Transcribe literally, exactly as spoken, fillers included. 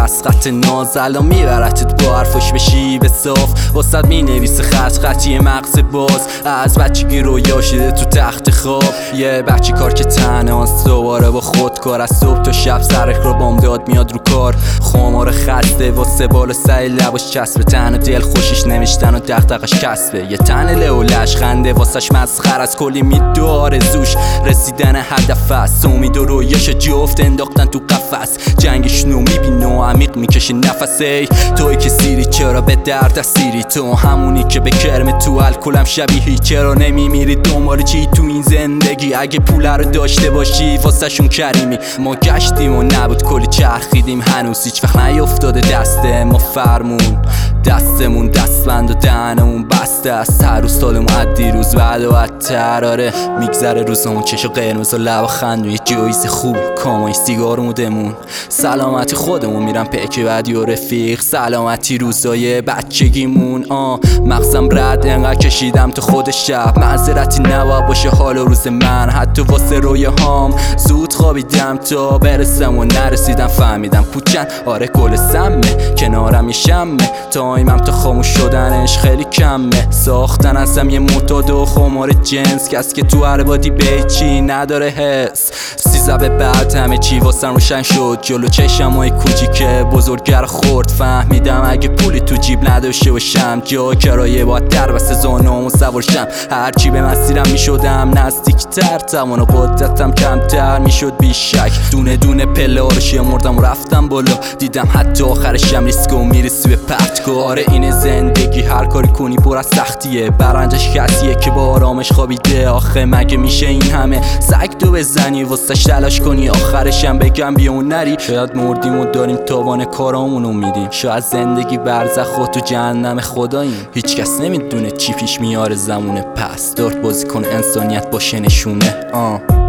دست خط ناز الان میبرتت با حرفاش بشی به صاف واسد مینویسه خط خطی مغز باز از بچگی رویا شده تو تخت خواب یه بچه کار که تنهاست دوباره با خودکار از صبح تا شب سرک رو بامداد میاد رو کار خمار خسته واسه بالا سعی لباش چسبه تن و دل خوشش نمیشتن و دغدغش کسبه یه تن لولش خنده واسش مسخر از کلی میدو آرزوش رسیدن هدف است امید و رویاش جفت انداختن تو قفس جنگشونو میبینه و عمیق میکشه نفسه توی که سیری چرا به درد سیری تو همونی که به کرم تو الکلم شبیهی چرا نمیمیری دنبال چی تو این زندگی اگه پول رو داشته باشی واسه شون کریمی ما گشتیم و نبود کلی چرخیدیم هنوز هیچ وقت نیافتاده دسته ما فرمون دستمون دستبند و دهنمون بسته است هر روز سالمون از دیروز بعد و بدتر آره میگذره روزمون چشم قرمز و لب خند و یه جایزه خوب کامای سیگار مودمون سلامتی خودمون میرم پیک بعدی و رفیق سلامتی روزای بچگیمون آه مغزم رد انقدر کشیدم تو خود شب معذرتی نباید باشه حال و روز من حتی واسه روی هام زود خوابیدم تا برسم و نرسیدم فهمیدم پوچن آره گل سمه کنارم یه شمه تایمم تا خاموش شدنش خیلی کمه ساختن ازم یه معتاد و خمار جنس کس که تو هر بادی بیچی نداره حس سیزده به بعد همه چی واسم روشن شد جلو چشم های کوچیکه بزرگگر خورد فهمیدم اگه پولی تو جیب نداشته باشم جا کرایه باید در بسته زانامو سوار شم هرچی به مسیرم میشدم نزدیکتر توان و قدرتم کمتر میشد بیشک دونه دونه پله ها رو شمردم و رفتم بالا دیدم حتی آخرشم ریسک و میرسی به پرتگاه آره این زندگی هر کاری کنی پر از سختیه برنجش کسیه که با آرامش خوابیده آخه مگه میشه این همه سگ دو بزنی واسش تلاش کنی آخرشم بگم بیا اون نری شاید مردیم و داریم تاوان کارامونو میدیم شاید زندگی برزخ و تو جهنم خداییم هیچ کس نمیدونه چی پیش میاره زمونه پس دارت بازی کن انسانیت باشه نشونه آه